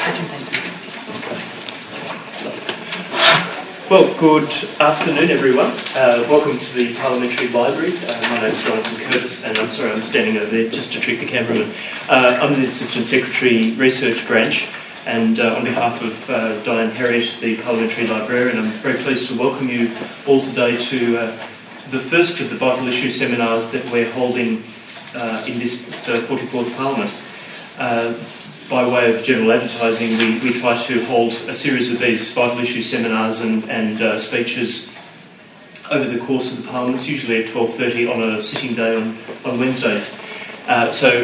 Catherine Sainsbury. Well, good afternoon, everyone. Welcome to the Parliamentary Library. My name is Jonathan Curtis, and I'm sorry I'm standing over there just to trick the cameraman. I'm the Assistant Secretary Research Branch, and on behalf of Diane Herriot, the Parliamentary Librarian, I'm very pleased to welcome you all today to the first of the Vital Issue seminars that we're holding in this 44th Parliament. By way of general advertising, we try to hold a series of these vital issue seminars and speeches over the course of the Parliament, usually at 12:30 on a sitting day on Wednesdays. So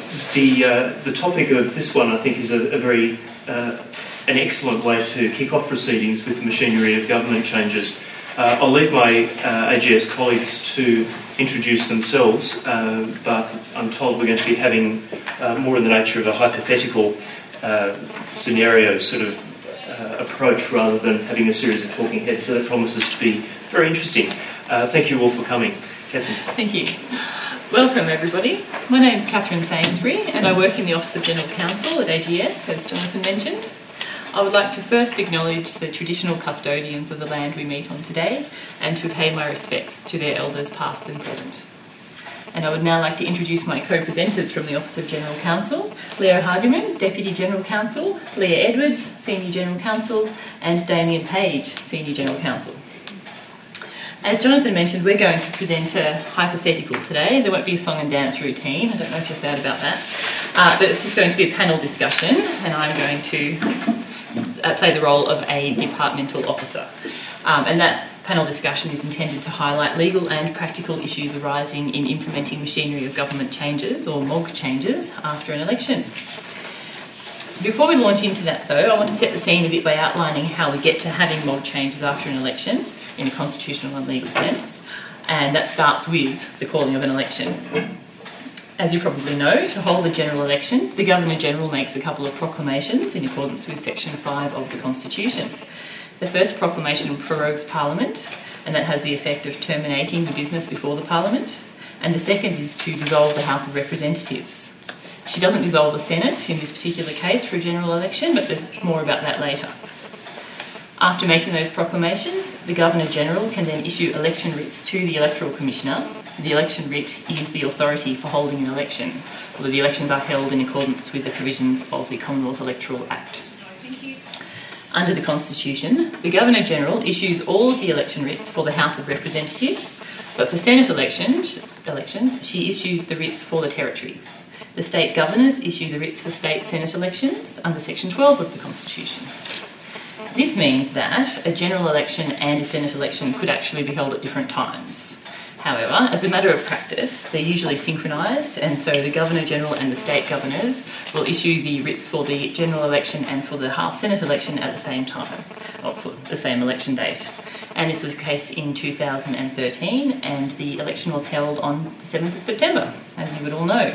the topic of this one, I think, is a very an excellent way to kick off proceedings with the machinery of government changes. I'll leave my AGS colleagues to introduce themselves, but I'm told we're going to be having more in the nature of a hypothetical scenario sort of approach rather than having a series of talking heads, so that promises to be very interesting. Thank you all for coming. Catherine. Thank you. Welcome, everybody. My name is Catherine Sainsbury, and I work in the Office of General Counsel at AGS, as Jonathan mentioned. I would like to first acknowledge the traditional custodians of the land we meet on today and to pay my respects to their elders past and present. And I would now like to introduce my co-presenters from the Office of General Counsel, Leo Hardiman, Deputy General Counsel, Leah Edwards, Senior General Counsel, and Damien Page, Senior General Counsel. As Jonathan mentioned, we're going to present a hypothetical today. There won't be a song and dance routine. I don't know if you're sad about that. But it's just going to be a panel discussion, and I'm going to play the role of a departmental officer. And that panel discussion is intended to highlight legal and practical issues arising in implementing machinery of government changes, or MOG changes, after an election. Before we launch into that, though, I want to set the scene a bit by outlining how we get to having MOG changes after an election in a constitutional and legal sense, and that starts with the calling of an election. As you probably know, to hold a general election, the Governor-General makes a couple of proclamations in accordance with Section 5 of the Constitution. The first proclamation prorogues Parliament, and that has the effect of terminating the business before the Parliament, and the second is to dissolve the House of Representatives. She doesn't dissolve the Senate in this particular case for a general election, but there's more about that later. After making those proclamations, the Governor-General can then issue election writs to the Electoral Commissioner. The election writ is the authority for holding an election, although the elections are held in accordance with the provisions of the Commonwealth Electoral Act. Under the Constitution, the Governor-General issues all of the election writs for the House of Representatives, but for Senate elections, she issues the writs for the territories. The state governors issue the writs for state Senate elections under Section 12 of the Constitution. This means that a general election and a Senate election could actually be held at different times. However, as a matter of practice, they're usually synchronised, and so the Governor-General and the state governors will issue the writs for the general election and for the half-Senate election at the same time, or for the same election date. And this was the case in 2013, and the election was held on the 7th of September, as you would all know.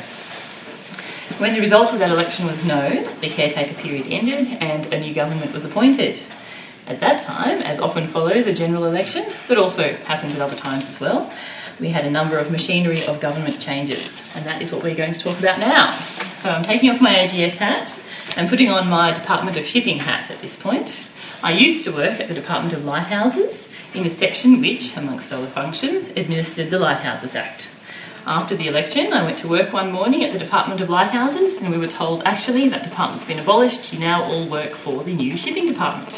When the result of that election was known, the caretaker period ended and a new government was appointed. At that time, as often follows a general election, but also happens at other times as well, we had a number of machinery of government changes, and that is what we're going to talk about now. So I'm taking off my AGS hat and putting on my Department of Shipping hat at this point. I used to work at the Department of Lighthouses in a section which, amongst other functions, administered the Lighthouses Act. After the election, I went to work one morning at the Department of Lighthouses, and we were told, actually, that department's been abolished. You now all work for the new shipping department.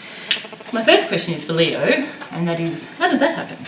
My first question is for Leo, and that is, how did that happen?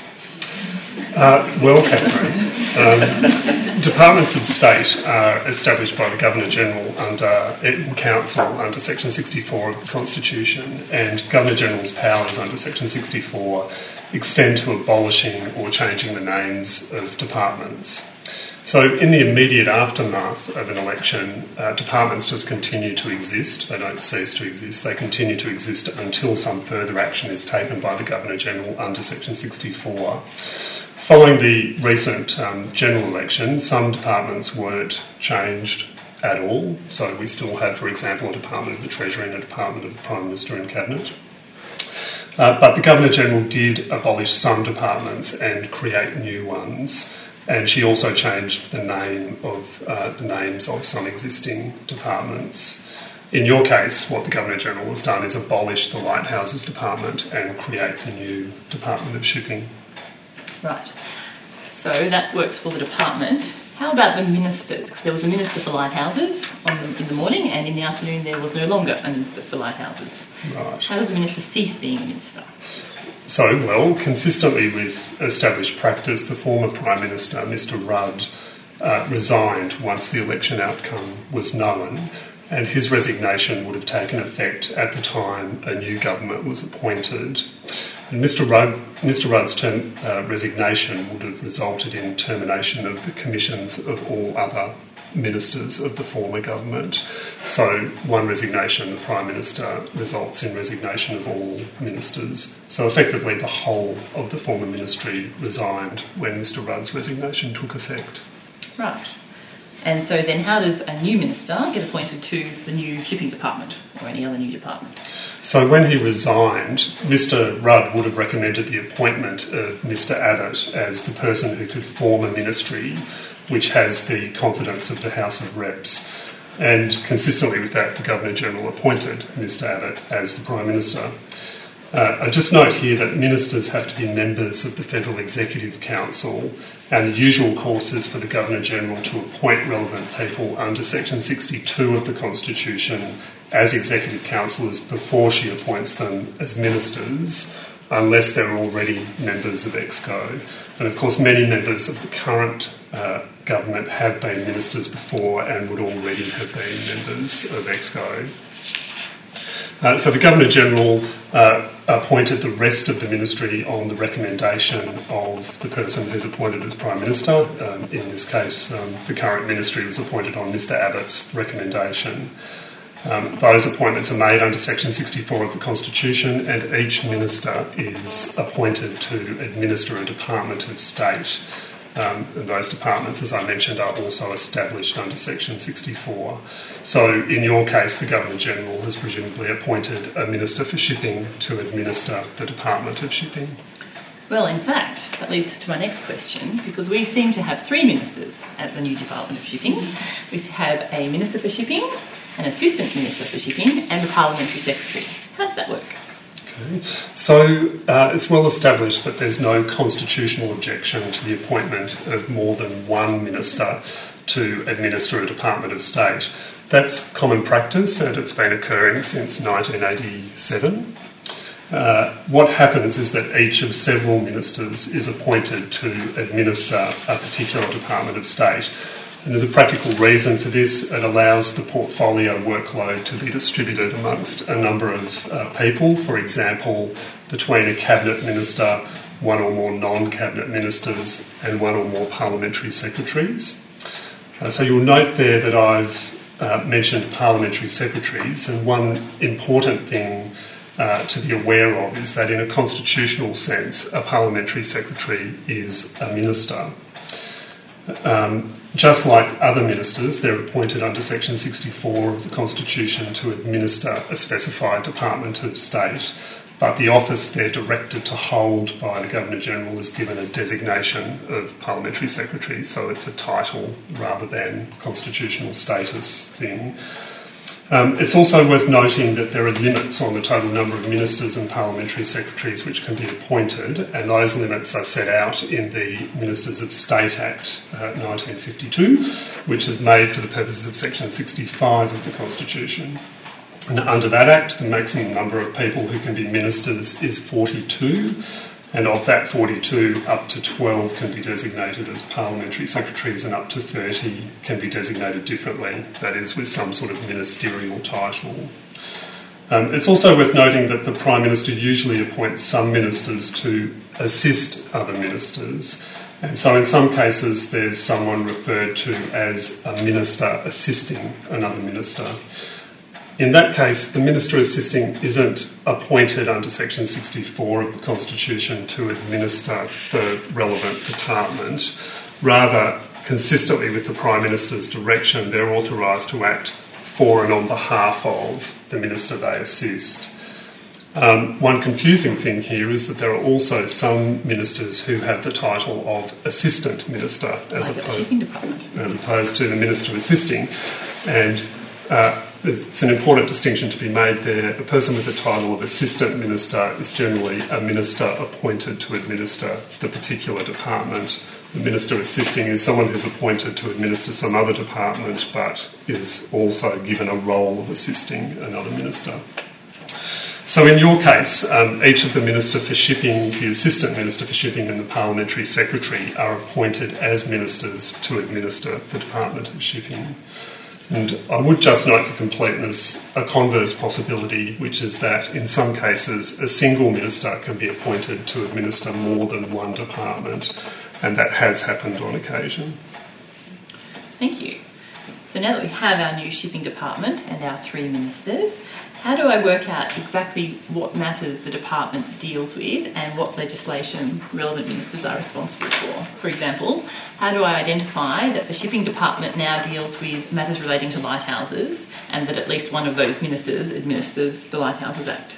Well, Catherine, departments of state are established by the Governor-General in Council under Section 64 of the Constitution, and Governor-General's powers under Section 64 extend to abolishing or changing the names of departments. So in the immediate aftermath of an election, departments just continue to exist. They don't cease to exist. They continue to exist until some further action is taken by the Governor-General under Section 64. Following the recent general election, some departments weren't changed at all. So we still have, for example, a Department of the Treasury and a Department of the Prime Minister and Cabinet. But the Governor-General did abolish some departments and create new ones. And she also changed the names of some existing departments. In your case, what the Governor-General has done is abolish the Lighthouses Department and create the new Department of Shipping. Right. So that works for the department. How about the ministers? Because there was a minister for lighthouses in the morning, and in the afternoon there was no longer a minister for lighthouses. Right. How does the minister cease being a minister? So, well, consistently with established practice, the former Prime Minister, Mr Rudd, resigned once the election outcome was known, and his resignation would have taken effect at the time a new government was appointed. And Mr Rudd's resignation would have resulted in termination of the commissions of all other ministers of the former government. So one resignation, the Prime Minister, results in resignation of all ministers. So effectively the whole of the former ministry resigned when Mr Rudd's resignation took effect. Right. And so then how does a new minister get appointed to the new shipping department or any other new department? So when he resigned, Mr Rudd would have recommended the appointment of Mr Abbott as the person who could form a ministry which has the confidence of the House of Reps. And consistently with that, the Governor-General appointed Mr Abbott as the Prime Minister. I just note here that ministers have to be members of the Federal Executive Council, and the usual course is for the Governor-General to appoint relevant people under Section 62 of the Constitution as Executive Councillors before she appoints them as ministers, unless they're already members of EXCO. And of course, many members of the current government have been ministers before and would already have been members of EXCO. So the Governor-General appointed the rest of the ministry on the recommendation of the person who's appointed as Prime Minister. In this case, the current ministry was appointed on Mr Abbott's recommendation. Those appointments are made under Section 64 of the Constitution, and each minister is appointed to administer a Department of State. And those departments, as I mentioned, are also established under Section 64. So in your case, the Governor-General has presumably appointed a Minister for Shipping to administer the Department of Shipping. Well, in fact, that leads to my next question, because we seem to have three ministers at the new Department of Shipping. We have a Minister for Shipping, an Assistant Minister for Shipping, and a Parliamentary Secretary. How does that work? Okay. So it's well established that there's no constitutional objection to the appointment of more than one minister to administer a Department of State. That's common practice, and it's been occurring since 1987. What happens is that each of several ministers is appointed to administer a particular Department of State. And there's a practical reason for this. It allows the portfolio workload to be distributed amongst a number of people. For example, between a cabinet minister, one or more non-cabinet ministers, and one or more parliamentary secretaries. So you'll note there that I've mentioned parliamentary secretaries, and one important thing to be aware of is that in a constitutional sense, a parliamentary secretary is a minister. Just like other ministers, they're appointed under Section 64 of the Constitution to administer a specified Department of State, but the office they're directed to hold by the Governor-General is given a designation of Parliamentary Secretary, so it's a title rather than constitutional status thing. It's also worth noting that there are limits on the total number of ministers and parliamentary secretaries which can be appointed, and those limits are set out in the Ministers of State Act 1952, which is made for the purposes of Section 65 of the Constitution. And under that Act, the maximum number of people who can be ministers is 42, and of that 42, up to 12 can be designated as parliamentary secretaries, and up to 30 can be designated differently, that is, with some sort of ministerial title. It's also worth noting that the Prime Minister usually appoints some ministers to assist other ministers, and so in some cases there's someone referred to as a minister assisting another minister. In that case, the minister assisting isn't appointed under Section 64 of the Constitution to administer the relevant department. Rather, consistently with the Prime Minister's direction, they're authorised to act for and on behalf of the minister they assist. One confusing thing here is that there are also some ministers who have the title of Assistant Minister as opposed to the Minister assisting. And it's an important distinction to be made there. A person with the title of assistant minister is generally a minister appointed to administer the particular department. The minister assisting is someone who's appointed to administer some other department but is also given a role of assisting another minister. So in your case, each of the Minister for Shipping, the Assistant Minister for Shipping and the Parliamentary Secretary are appointed as ministers to administer the Department of Shipping. And I would just note for completeness a converse possibility, which is that in some cases a single minister can be appointed to administer more than one department, and that has happened on occasion. Thank you. So now that we have our new shipping department and our 3 ministers, how do I work out exactly what matters the department deals with and what legislation relevant ministers are responsible for? For example, how do I identify that the shipping department now deals with matters relating to lighthouses and that at least one of those ministers administers the Lighthouses Act?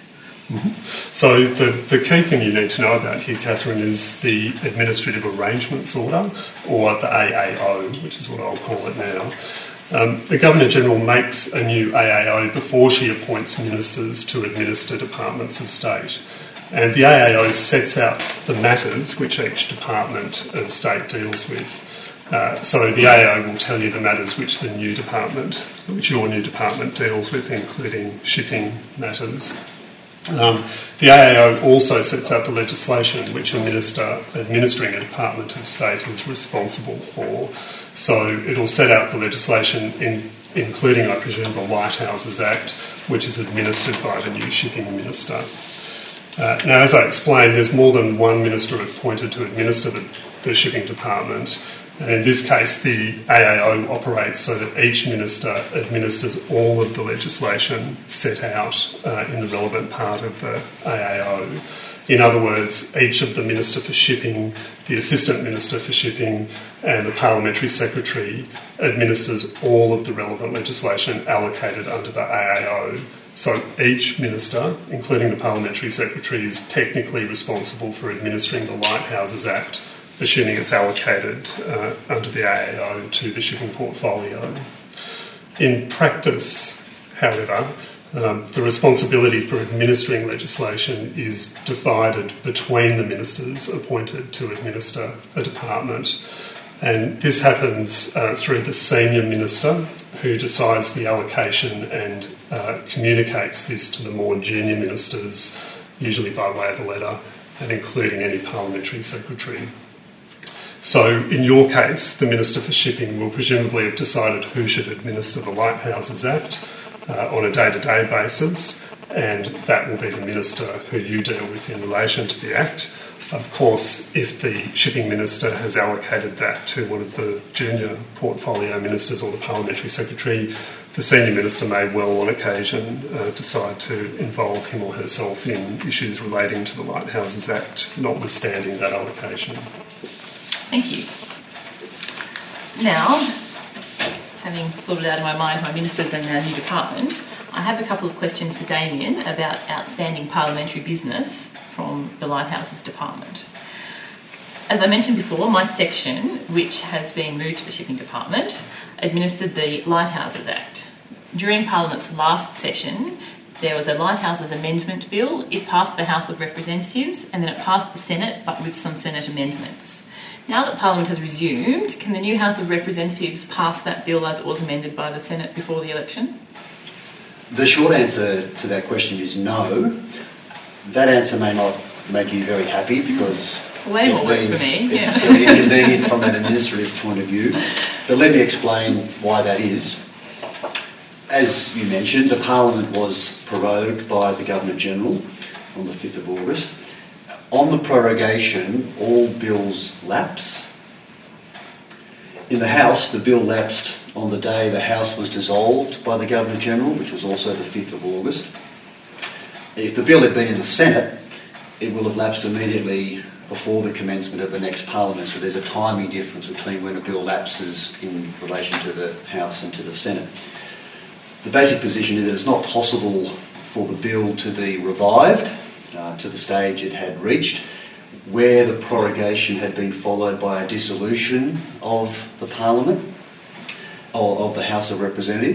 So the key thing you need to know about here, Catherine, is the Administrative Arrangements Order, or the AAO, which is what I'll call it now. The Governor-General makes a new AAO before she appoints ministers to administer departments of state. And the AAO sets out the matters which each department of state deals with. So the AAO will tell you the matters which your new department deals with, including shipping matters. The AAO also sets out the legislation which a minister administering a department of state is responsible for. So it'll set out the legislation, including, I presume, the Lighthouses Act, which is administered by the new shipping minister. Now, as I explained, there's more than one minister appointed to administer the shipping department. And in this case, the AAO operates so that each minister administers all of the legislation set out in the relevant part of the AAO. In other words, each of the Minister for Shipping, the Assistant Minister for Shipping and the Parliamentary Secretary administers all of the relevant legislation allocated under the AAO. So each minister, including the Parliamentary Secretary, is technically responsible for administering the Lighthouses Act, assuming it's allocated under the AAO to the shipping portfolio. In practice, however, the responsibility for administering legislation is divided between the ministers appointed to administer a department. And this happens through the senior minister, who decides the allocation and communicates this to the more junior ministers, usually by way of a letter, and including any parliamentary secretary. So in your case, the Minister for Shipping will presumably have decided who should administer the Lighthouses Act on a day-to-day basis, and that will be the minister who you deal with in relation to the Act. Of course, if the shipping minister has allocated that to one of the junior portfolio ministers or the parliamentary secretary, the senior minister may well on occasion decide to involve him or herself in issues relating to the Lighthouses Act, notwithstanding that allocation. Thank you. Now, having sorted out in my mind my ministers and our new department, I have a couple of questions for Damien about outstanding parliamentary business from the Lighthouses Department. As I mentioned before, my section, which has been moved to the Shipping Department, administered the Lighthouses Act. During Parliament's last session, there was a Lighthouses Amendment Bill. It passed the House of Representatives and then it passed the Senate, but with some Senate amendments. Now that Parliament has resumed, can the new House of Representatives pass that bill as it was amended by the Senate before the election? The short answer to that question is no. That answer may not make you very happy because way more work for me. It's very inconvenient from an administrative point of view. But let me explain why that is. As you mentioned, the Parliament was prorogued by the Governor-General on the 5th of August. On the prorogation, all bills lapse. In the House, the bill lapsed on the day the House was dissolved by the Governor-General, which was also the 5th of August. If the bill had been in the Senate, it will have lapsed immediately before the commencement of the next Parliament, so there's a timing difference between when a bill lapses in relation to the House and to the Senate. The basic position is that it's not possible for the bill to be revived to the stage it had reached, where the prorogation had been followed by a dissolution of the Parliament, or of the House of Representatives,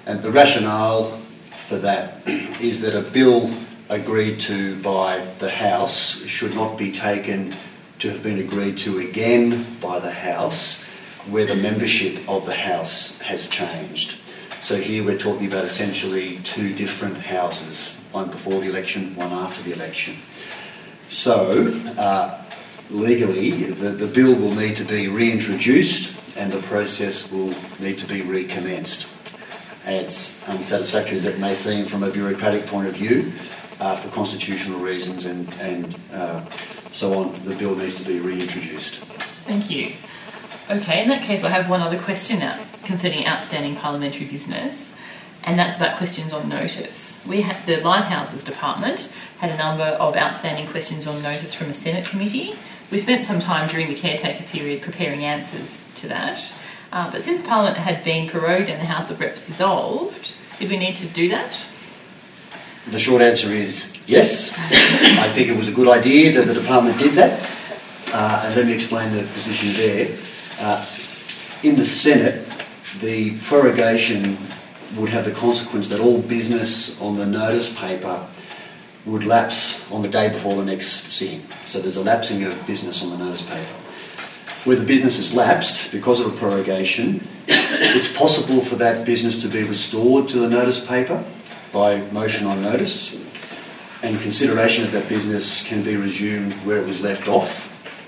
And the rationale for that is that a bill agreed to by the House should not be taken to have been agreed to again by the House where the membership of the House has changed. So here we're talking about essentially two different houses, one before the election, one after the election. So legally, the bill will need to be reintroduced and the process will need to be recommenced. As unsatisfactory as it may seem from a bureaucratic point of view, for constitutional reasons and so on, the bill needs to be reintroduced. Thank you. Okay, in that case I have one other question concerning outstanding parliamentary business, and that's about questions on notice. The Lighthouses Department had a number of outstanding questions on notice from a Senate committee. We spent some time during the caretaker period preparing answers to that, but since Parliament had been prorogued and the House of Reps dissolved, did we need to do that? The short answer is yes. I think it was a good idea that the department did that, and let me explain the position there. In the Senate, the prorogation would have the consequence that all business on the notice paper would lapse on the day before the next sitting. So there's a lapsing of business on the notice paper. Where the business has lapsed because of a prorogation, it's possible for that business to be restored to the notice paper by motion on notice, and consideration of that business can be resumed where it was left off.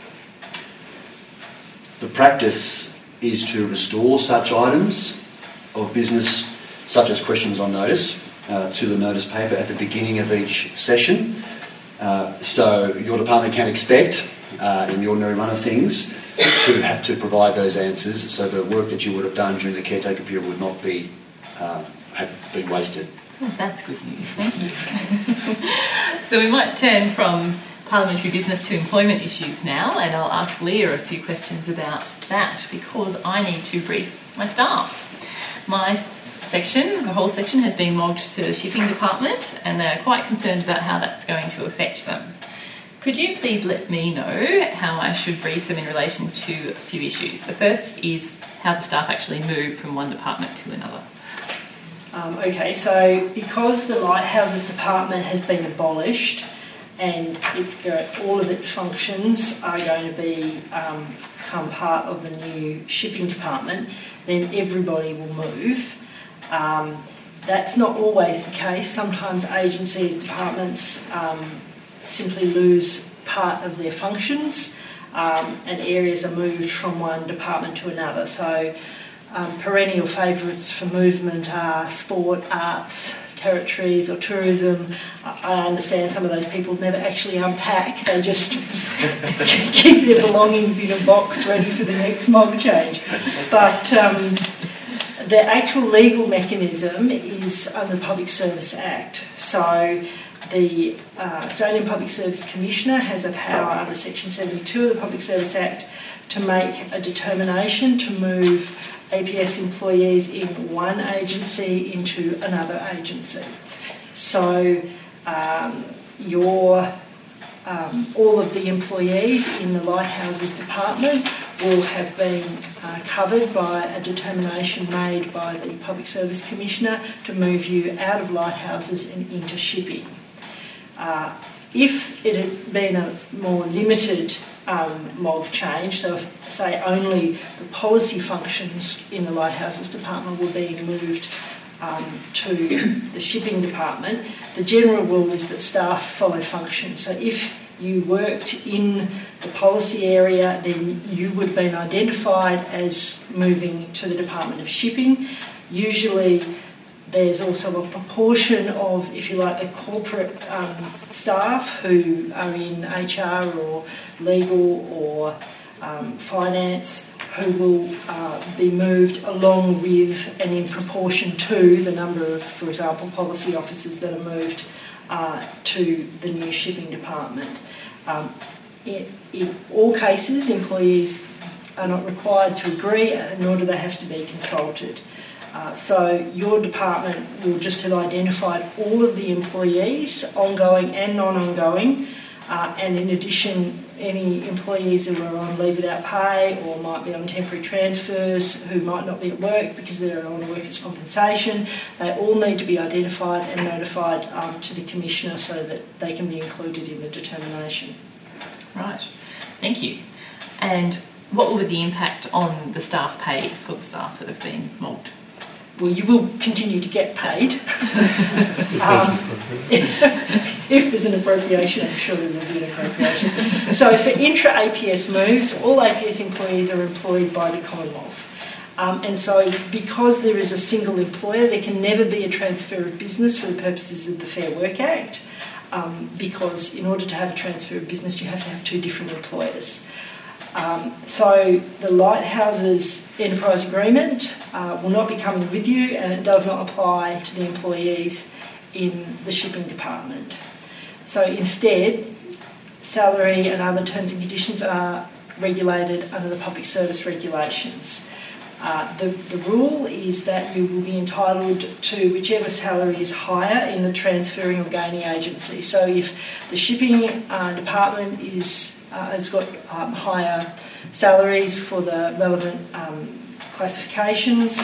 The practice is to restore such items of business, such as questions on notice, to the notice paper at the beginning of each session. So your department can expect, in the ordinary run of things, to have to provide those answers, so the work that you would have done during the caretaker period would not be have been wasted. Oh, that's good news, thank you. So we might turn from parliamentary business to employment issues now, and I'll ask Leah a few questions about that because I need to brief my staff. My section, the whole section, has been logged to the shipping department and they're quite concerned about how that's going to affect them. Could you please let me know how I should brief them in relation to a few issues? The first is how the staff actually move from one department to another. Okay, so because the Lighthouses Department has been abolished and all of its functions are going to become part of the new shipping department, then everybody will move. That's not always the case. Sometimes agencies, departments simply lose part of their functions and areas are moved from one department to another. So perennial favourites for movement are sport, arts, territories or tourism. I understand some of those people never actually unpack, they just keep their belongings in a box ready for the next mob change. But the actual legal mechanism is under the Public Service Act. So the Australian Public Service Commissioner has a power under Section 72 of the Public Service Act to make a determination to move APS employees in one agency into another agency. So all of the employees in the Lighthouses Department will have been covered by a determination made by the Public Service Commissioner to move you out of lighthouses and into shipping. If it had been a more limited mob change, so if, say, only the policy functions in the Lighthouses Department were being moved to the shipping department, the general rule is that staff follow function. So if you worked in the policy area, then you would have been identified as moving to the Department of Shipping. Usually there's also a proportion of, if you like, the corporate staff who are in HR or legal or finance who will be moved along with and in proportion to the number of, for example, policy officers that are moved to the new shipping department. In all cases, employees are not required to agree, nor do they have to be consulted. So your department will just have identified all of the employees, ongoing and non-ongoing, And in addition, any employees who are on leave without pay or might be on temporary transfers who might not be at work because they're on workers' compensation, they all need to be identified and notified to the Commissioner so that they can be included in the determination. Right, thank you. And what will be the impact on the staff pay for the staff that have been mulcted? Well, you will continue to get paid. If there's an appropriation, I'm sure there will be an appropriation. So for intra-APS moves, all APS employees are employed by the Commonwealth. And so because there is a single employer, there can never be a transfer of business for the purposes of the Fair Work Act, because in order to have a transfer of business, you have to have two different employers. So the Lighthouses Enterprise Agreement will not be coming with you, and it does not apply to the employees in the shipping department. So instead, salary and other terms and conditions are regulated under the public service regulations. The rule is that you will be entitled to whichever salary is higher in the transferring or gaining agency. So if the shipping department has got higher salaries for the relevant classifications,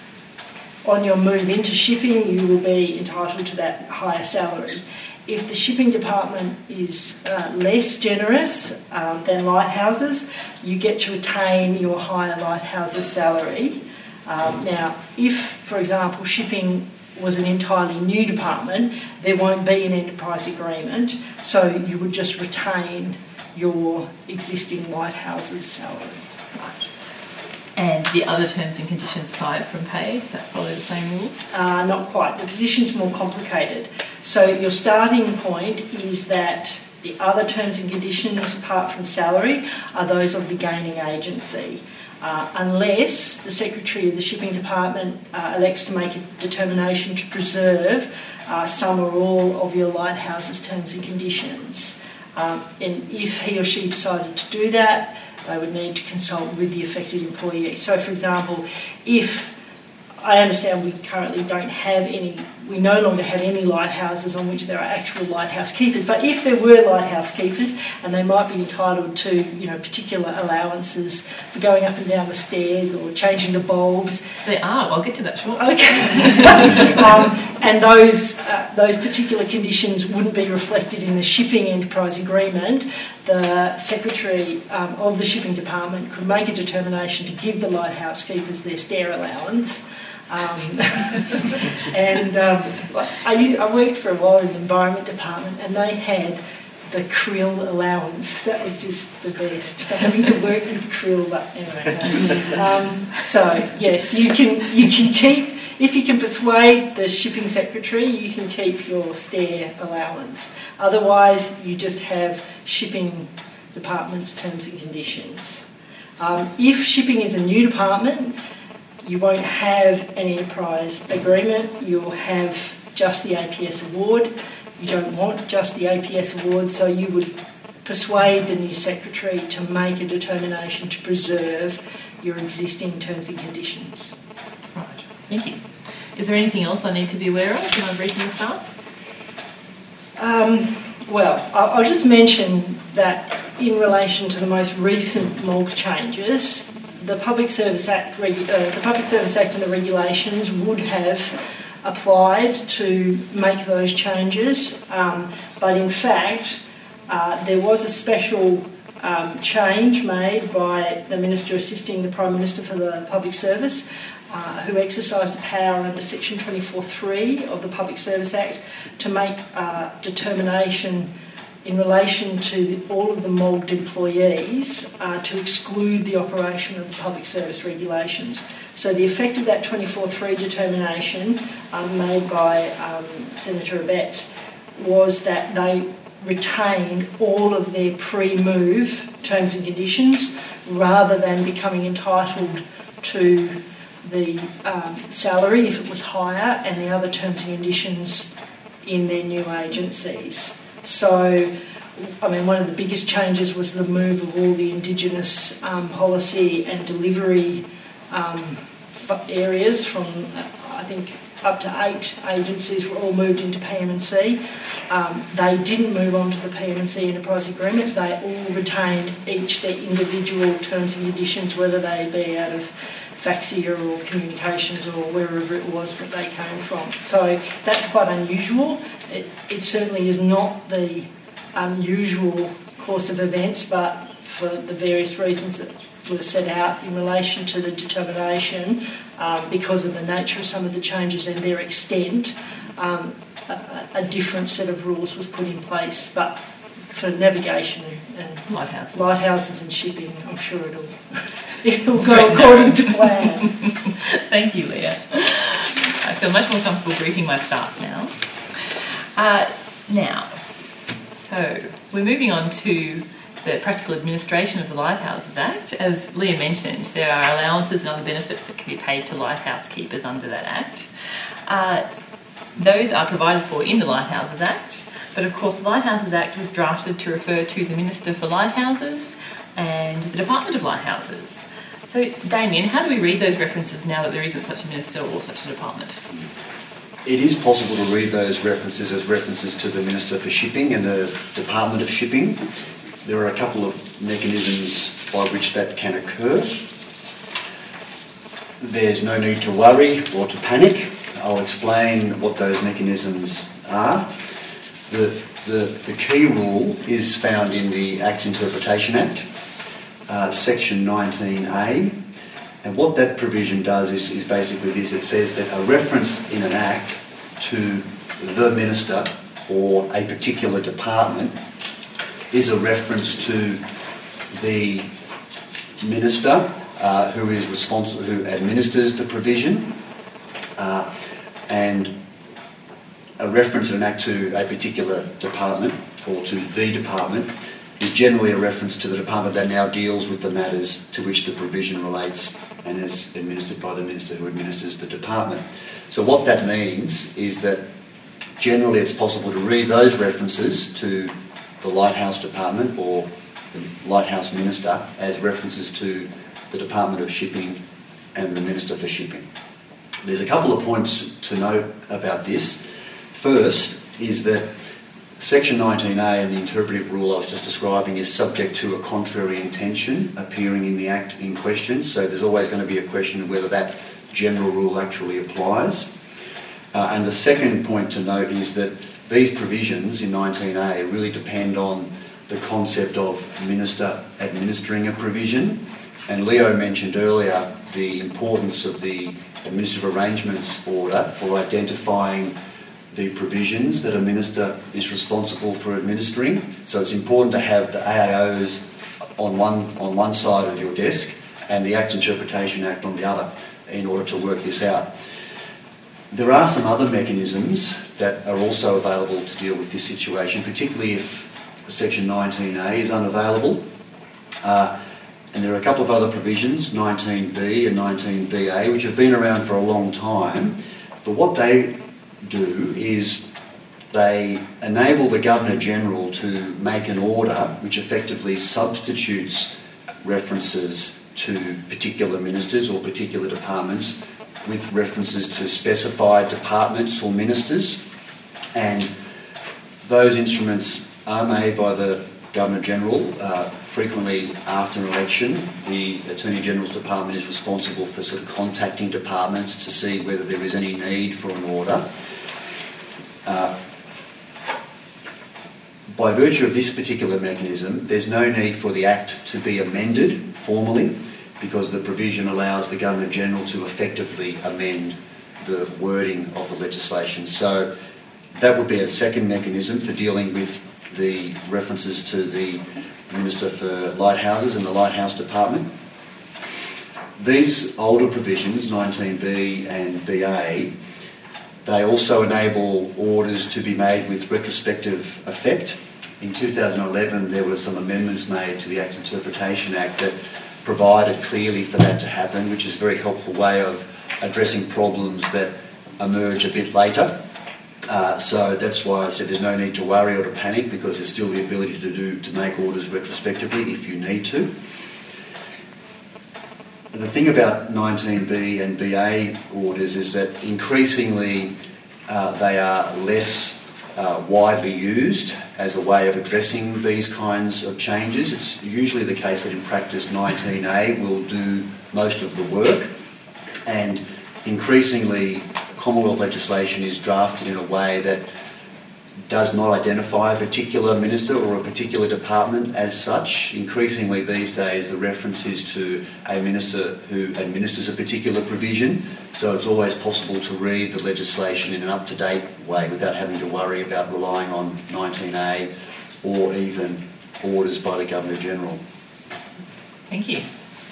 on your move into shipping you will be entitled to that higher salary. If the shipping department is less generous than Lighthouses, you get to retain your higher Lighthouses salary. Now, if, for example, shipping was an entirely new department, there won't be an enterprise agreement, so you would just retain your existing Lighthouses salary. Right. And the other terms and conditions aside from pay, does that follow the same rules? Not quite. The position's more complicated. So your starting point is that the other terms and conditions, apart from salary, are those of the gaining agency. Unless the Secretary of the Shipping Department elects to make a determination to preserve some or all of your Lighthouses terms and conditions. And if he or she decided to do that, they would need to consult with the affected employee. So, for example, if I understand we currently don't have any, we no longer have any lighthouses on which there are actual lighthouse keepers, but if there were lighthouse keepers and they might be entitled to, particular allowances for going up and down the stairs or changing the bulbs. They are, I'll get to that shortly. Okay. And those particular conditions wouldn't be reflected in the shipping enterprise agreement. The Secretary of the Shipping Department could make a determination to give the lighthouse keepers their stair allowance. I worked for a while in the Environment Department, and they had the krill allowance. That was just the best for having to work with krill. But anyway, so yes, you can keep, if you can persuade the shipping secretary, you can keep your stair allowance. Otherwise, you just have shipping department's terms and conditions. If shipping is a new department, you won't have an enterprise agreement. You'll have just the APS award. You don't want just the APS award, so you would persuade the new secretary to make a determination to preserve your existing terms and conditions. Right, thank you. Is there anything else I need to be aware of when I'm briefing the staff? Well, I'll just mention that in relation to the most recent MOLC changes, the Public Service Act and the regulations would have applied to make those changes, but in fact there was a special change made by the Minister assisting the Prime Minister for the Public Service, who exercised a power under Section 24(3) of the Public Service Act to make determination in relation to all of the MOLD employees to exclude the operation of the public service regulations. So the effect of that 24(3) determination made by Senator Abetz was that they retained all of their pre-move terms and conditions rather than becoming entitled to the salary if it was higher and the other terms and conditions in their new agencies. So, one of the biggest changes was the move of all the Indigenous policy and delivery areas from, I think, up to 8 agencies were all moved into PM&C. They didn't move on to the PM&C Enterprise Agreement. They all retained each their individual terms and conditions, whether they be out of Faxia or Communications or wherever it was that they came from. So that's quite unusual. It certainly is not the unusual course of events, but for the various reasons that were set out in relation to the determination, because of the nature of some of the changes and their extent, a different set of rules was put in place. But for navigation and lighthouses and shipping, I'm sure it'll go according to plan. Thank you, Leah. I feel much more comfortable briefing my staff now. So we're moving on to the practical administration of the Lighthouses Act. As Leah mentioned, there are allowances and other benefits that can be paid to lighthouse keepers under that Act. Those are provided for in the Lighthouses Act, but of course the Lighthouses Act was drafted to refer to the Minister for Lighthouses and the Department of Lighthouses. So, Damien, how do we read those references now that there isn't such a minister or such a department? It is possible to read those references as references to the Minister for Shipping and the Department of Shipping. There are a couple of mechanisms by which that can occur. There's no need to worry or to panic. I'll explain what those mechanisms are. The key rule is found in the Acts Interpretation Act, Section 19A, and what that provision does is basically this. It says that a reference in an Act to the Minister or a particular department is a reference to the Minister who is responsible, who administers the provision, and a reference in an Act to a particular department or to the department is generally a reference to the department that now deals with the matters to which the provision relates and is administered by the Minister who administers the department. So what that means is that generally it's possible to read those references to the Lighthouse Department or the Lighthouse Minister as references to the Department of Shipping and the Minister for Shipping. There's a couple of points to note about this. First is that Section 19A and the interpretive rule I was just describing is subject to a contrary intention appearing in the Act in question, so there's always going to be a question of whether that general rule actually applies. And the second point to note is that these provisions in 19A really depend on the concept of minister administering a provision, and Leo mentioned earlier the importance of the Administrative Arrangements Order for identifying the provisions that a minister is responsible for administering. So it's important to have the AAOs on one side of your desk and the Acts Interpretation Act on the other in order to work this out. There are some other mechanisms that are also available to deal with this situation, particularly if Section 19A is unavailable. And there are a couple of other provisions, 19B and 19BA, which have been around for a long time. But what they do is they enable the Governor-General to make an order which effectively substitutes references to particular ministers or particular departments with references to specified departments or ministers. And those instruments are made by the Governor-General. Frequently after an election, the Attorney-General's Department is responsible for sort of contacting departments to see whether there is any need for an order. By virtue of this particular mechanism, there's no need for the Act to be amended formally because the provision allows the Governor-General to effectively amend the wording of the legislation. So that would be a second mechanism for dealing with the references to the Minister for Lighthouses and the Lighthouse Department. These older provisions, 19B and BA, they also enable orders to be made with retrospective effect. In 2011, there were some amendments made to the Act Interpretation Act that provided clearly for that to happen, which is a very helpful way of addressing problems that emerge a bit later. So that's why I said there's no need to worry or to panic, because there's still the ability to make orders retrospectively if you need to. And the thing about 19B and BA orders is that increasingly they are less widely used as a way of addressing these kinds of changes. It's usually the case that in practice 19A will do most of the work, and increasingly Commonwealth legislation is drafted in a way that does not identify a particular minister or a particular department as such. Increasingly these days the reference is to a minister who administers a particular provision, so it's always possible to read the legislation in an up-to-date way without having to worry about relying on 19A or even orders by the Governor-General. Thank you.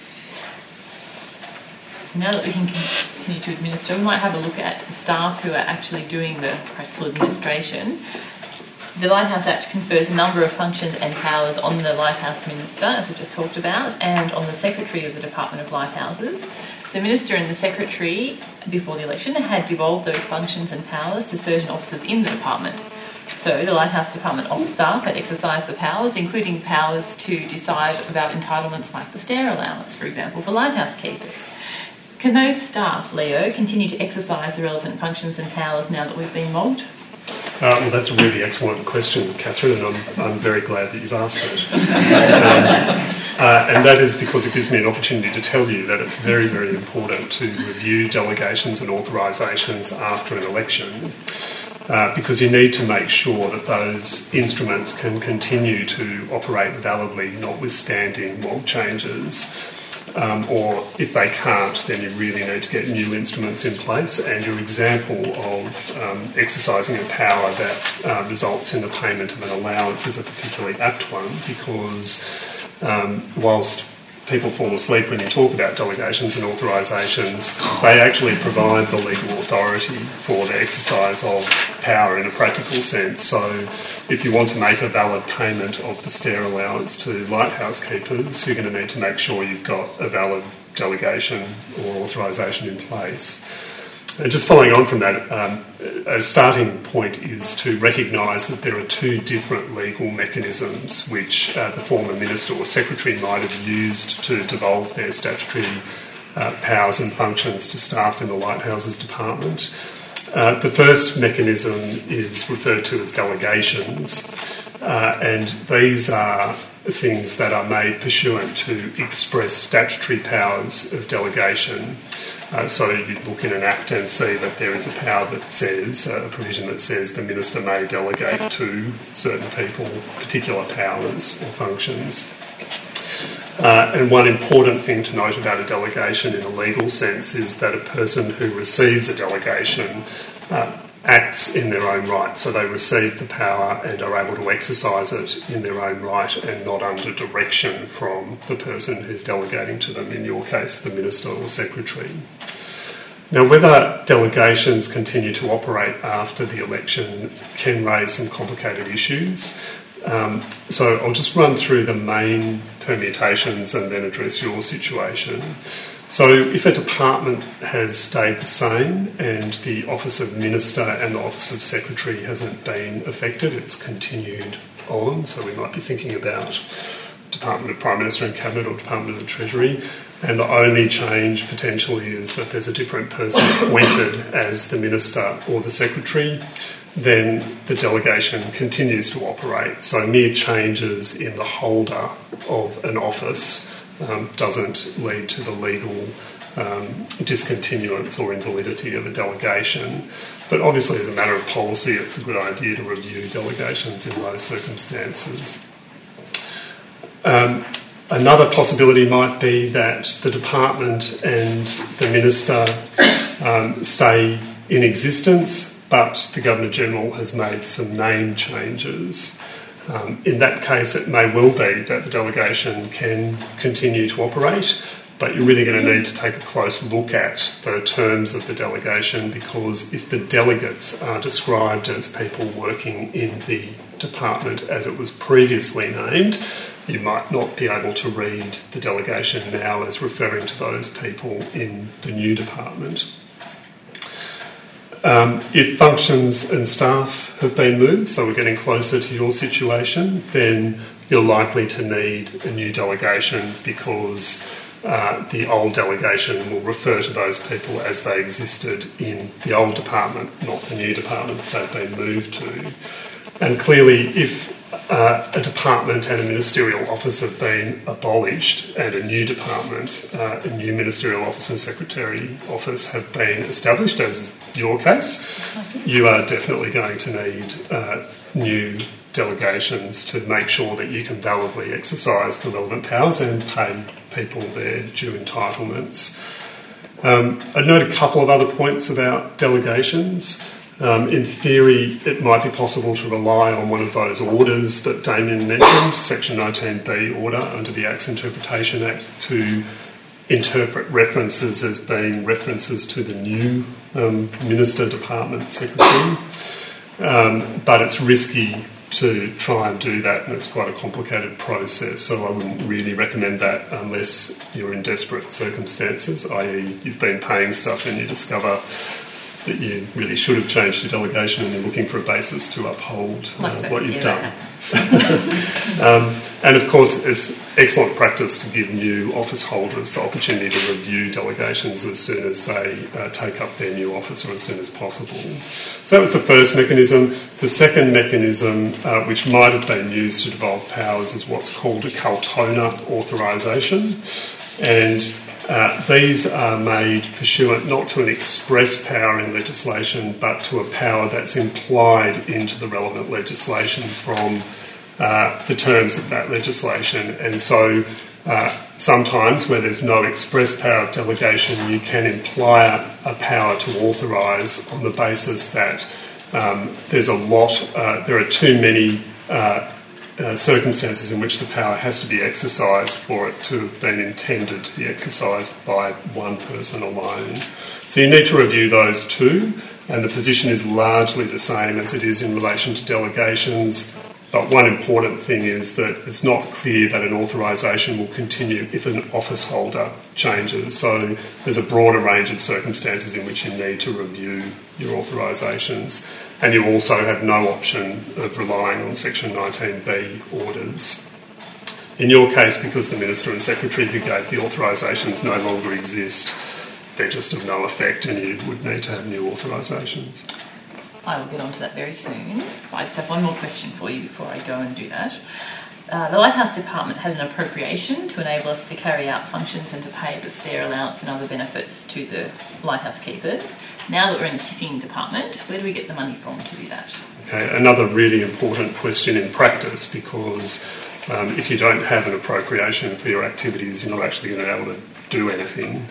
So now that we can continue to administer, we might have a look at the staff who are actually doing the practical administration. The Lighthouse Act confers a number of functions and powers on the Lighthouse Minister, as we just talked about, and on the Secretary of the Department of Lighthouses. The Minister and the Secretary, before the election, had devolved those functions and powers to certain officers in the department. So the Lighthouse Department office staff had exercised the powers, including powers to decide about entitlements like the stair allowance, for example, for lighthouse keepers. Can those staff, Leo, continue to exercise the relevant functions and powers now that we've been mobbed? Well, that's a really excellent question, Catherine, and I'm very glad that you've asked it. And that is because it gives me an opportunity to tell you that it's very, very important to review delegations and authorisations after an election, because you need to make sure that those instruments can continue to operate validly, notwithstanding mob changes. Or if they can't, then you really need to get new instruments in place. And your example of exercising a power that results in the payment of an allowance is a particularly apt one, because whilst people fall asleep when you talk about delegations and authorisations, they actually provide the legal authority for the exercise of power in a practical sense. So if you want to make a valid payment of the stair allowance to lighthouse keepers, you're going to need to make sure you've got a valid delegation or authorisation in place. And just following on from that, a starting point is to recognise that there are two different legal mechanisms which the former minister or secretary might have used to devolve their statutory powers and functions to staff in the Lighthouses Department. The first mechanism is referred to as delegations, and these are things that are made pursuant to express statutory powers of delegation. So you look in an act and see that there is a power that says, a provision that says the minister may delegate to certain people particular powers or functions. And one important thing to note about a delegation in a legal sense is that a person who receives a delegation acts in their own right. So they receive the power and are able to exercise it in their own right and not under direction from the person who's delegating to them, in your case, the minister or secretary. Now, whether delegations continue to operate after the election can raise some complicated issues. So I'll just run through the main permutations and then address your situation. So if a department has stayed the same and the Office of Minister and the Office of Secretary hasn't been affected, it's continued on, so we might be thinking about Department of Prime Minister and Cabinet or Department of the Treasury, and the only change potentially is that there's a different person appointed as the Minister or the Secretary, then the delegation continues to operate. So mere changes in the holder of an office doesn't lead to the legal discontinuance or invalidity of a delegation. But obviously, as a matter of policy, it's a good idea to review delegations in those circumstances. Another possibility might be that the department and the minister stay in existence, but the Governor-General has made some name changes. In that case, it may well be that the delegation can continue to operate, but you're really going to need to take a close look at the terms of the delegation, because if the delegates are described as people working in the department as it was previously named, you might not be able to read the delegation now as referring to those people in the new department. If functions and staff have been moved, so we're getting closer to your situation, then you're likely to need a new delegation, because the old delegation will refer to those people as they existed in the old department, not the new department that they've been moved to. And clearly, if a department and a ministerial office have been abolished and a new department, a new ministerial office and secretary office have been established, as is your case, you are definitely going to need new delegations to make sure that you can validly exercise the relevant powers and pay people their due entitlements. I'd note a couple of other points about delegations. In theory, it might be possible to rely on one of those orders that Damien mentioned, Section 19B order under the Acts Interpretation Act, to interpret references as being references to the new Minister, Department, Secretary. But it's risky to try and do that, and it's quite a complicated process, so I wouldn't really recommend that unless you're in desperate circumstances, i.e. you've been paying stuff and you discover that you really should have changed your delegation and you're looking for a basis to uphold what you've done. And of course, it's excellent practice to give new office holders the opportunity to review delegations as soon as they take up their new office, or as soon as possible. So that was the first mechanism. The second mechanism, which might have been used to devolve powers, is what's called a Kaltona authorisation. And these are made pursuant not to an express power in legislation, but to a power that's implied into the relevant legislation from the terms of that legislation. And so sometimes where there's no express power of delegation, you can imply a power to authorise on the basis that there are too many circumstances in which the power has to be exercised for it to have been intended to be exercised by one person alone. So you need to review those too, and the position is largely the same as it is in relation to delegations. But one important thing is that it's not clear that an authorisation will continue if an office holder changes. So there's a broader range of circumstances in which you need to review your authorisations. And you also have no option of relying on Section 19B orders. In your case, because the Minister and Secretary who gave the authorisations no longer exist, they're just of no effect and you would need to have new authorisations. I will get on to that very soon. I just have one more question for you before I go and do that. The Lighthouse Department had an appropriation to enable us to carry out functions and to pay the stair allowance and other benefits to the lighthouse keepers. Now that we're in the shipping department, where do we get the money from to do that? Okay, another really important question in practice, because if you don't have an appropriation for your activities, you're not actually going to be able to do anything.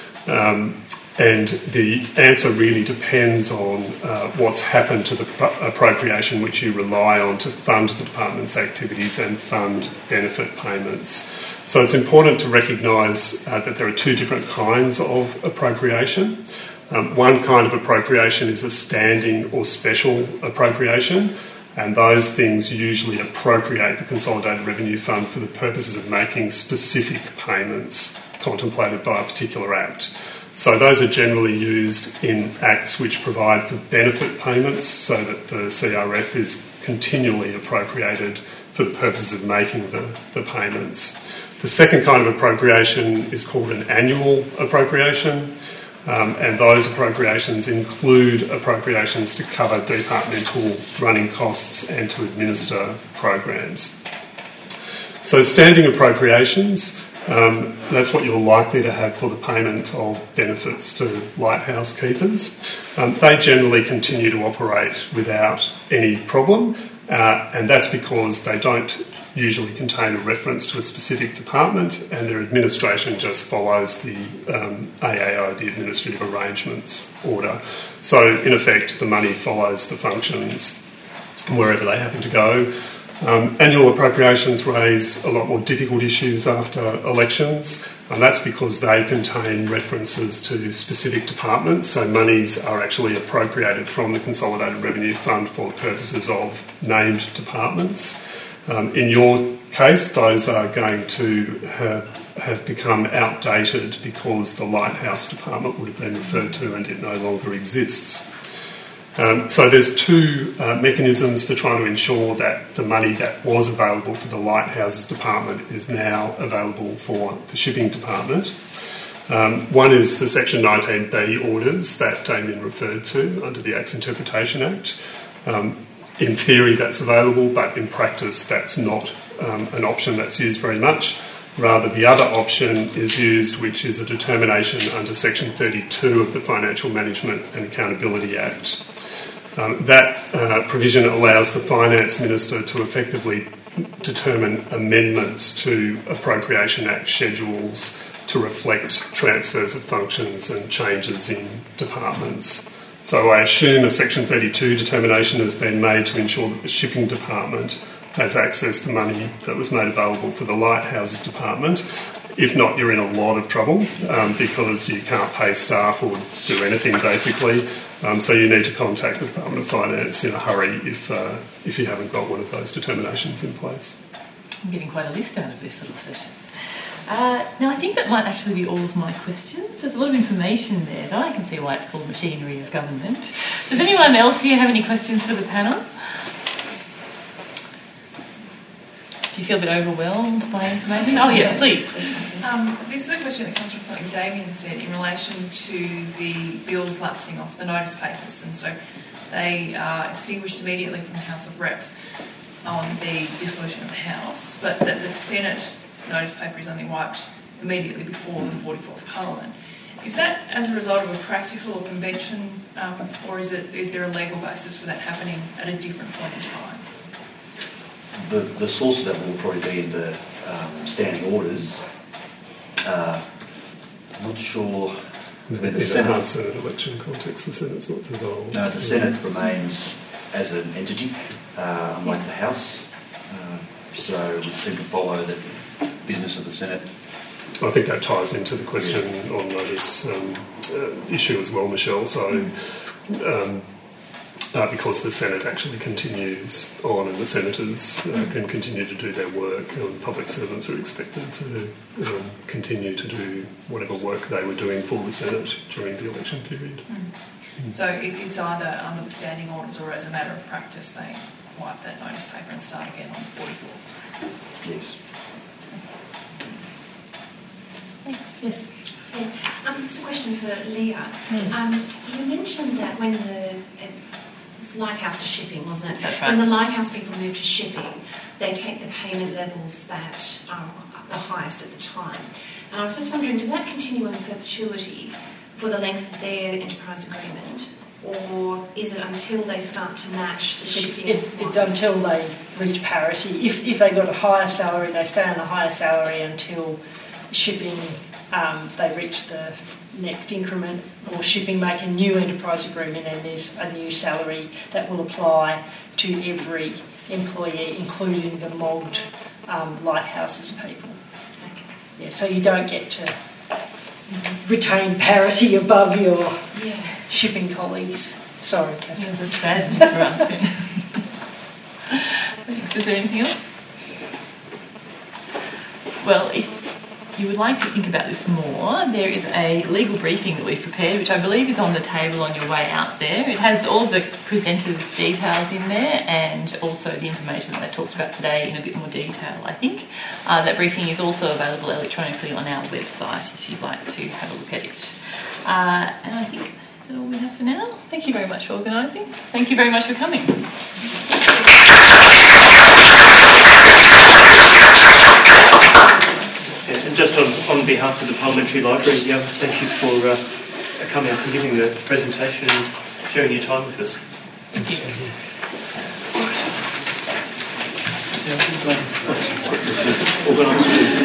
And the answer really depends on what's happened to the appropriation which you rely on to fund the department's activities and fund benefit payments. So it's important to recognise that there are two different kinds of appropriation. One kind of appropriation is a standing or special appropriation, and those things usually appropriate the Consolidated Revenue Fund for the purposes of making specific payments contemplated by a particular Act. So those are generally used in Acts which provide for benefit payments, so that the CRF is continually appropriated for the purposes of making the payments. The second kind of appropriation is called an annual appropriation, and those appropriations include appropriations to cover departmental running costs and to administer programs. So standing appropriations, that's what you're likely to have for the payment of benefits to lighthouse keepers. They generally continue to operate without any problem, and that's because they don't usually contain a reference to a specific department, and their administration just follows the AAO, the Administrative Arrangements Order. So in effect, the money follows the functions wherever they happen to go. Annual appropriations raise a lot more difficult issues after elections, and that's because they contain references to specific departments, so monies are actually appropriated from the Consolidated Revenue Fund for purposes of named departments. In your case, those are going to have become outdated because the Lighthouse Department would have been referred to and it no longer exists. So there's two mechanisms for trying to ensure that the money that was available for the Lighthouses Department is now available for the Shipping Department. One is the Section 19B orders that Damien referred to under the Acts Interpretation Act. In theory that's available, but in practice that's not an option that's used very much. Rather, the other option is used, which is a determination under Section 32 of the Financial Management and Accountability Act. That provision allows the Finance Minister to effectively determine amendments to Appropriation Act schedules to reflect transfers of functions and changes in departments. So I assume a Section 32 determination has been made to ensure that the Shipping Department has access to money that was made available for the Lighthouses Department. If not, you're in a lot of trouble because you can't pay staff or do anything basically. So you need to contact the Department of Finance in a hurry if you haven't got one of those determinations in place. I'm getting quite a list out of this little session. Now, I think that might actually be all of my questions. There's a lot of information there, though. I can see why it's called Machinery of Government. Does anyone else here have any questions for the panel? Do you feel a bit overwhelmed by information? Oh, yes, please. This is a question that comes from something Damien said in relation to the bills lapsing off the notice papers. And so they are extinguished immediately from the House of Reps on the dissolution of the House, but that the Senate notice paper is only wiped immediately before the 44th Parliament. Is that as a result of a practical or convention, or is there a legal basis for that happening at a different point in time? The source of that will probably be in the standing orders. I'm not sure. In the Senate election context, the Senate's not dissolved. No, the Senate remains as an entity, unlike the House. So it would seem to follow that business of the Senate. I think that ties into the question on notice issue as well, Michelle. So because the Senate actually continues on and the senators can continue to do their work, and public servants are expected to continue to do whatever work they were doing for the Senate during the election period. So it's either under the standing orders or as a matter of practice they wipe that notice paper and start again on the 44th? Yes. Yes. This is a question for Leah. You mentioned that when the Lighthouse to Shipping, wasn't it? That's right. When the Lighthouse people move to Shipping, they take the payment levels that are the highest at the time. And I was just wondering, does that continue in perpetuity for the length of their enterprise agreement? Or is it until they start to match the shipping? It's until they reach parity. If they got a higher salary, they stay on a higher salary until shipping, they reach the next increment, or shipping make a new enterprise agreement and there's a new salary that will apply to every employee, including the mobbed Lighthouses people. Okay. Yeah, so you don't get to retain parity above your shipping colleagues. Sorry, Catherine. Yeah, that's bad news for us. Thanks. Is there anything else? Well, if you would like to think about this more, there is a legal briefing that we've prepared, which I believe is on the table on your way out there. It has all of the presenters' details in there and also the information that they talked about today in a bit more detail, I think. That briefing is also available electronically on our website if you'd like to have a look at it. And I think that's all we have for now. Thank you very much for organising. Thank you very much for coming. And just on behalf of the Parliamentary Library, thank you for coming up and giving the presentation and sharing your time with us. Thank you. Organised.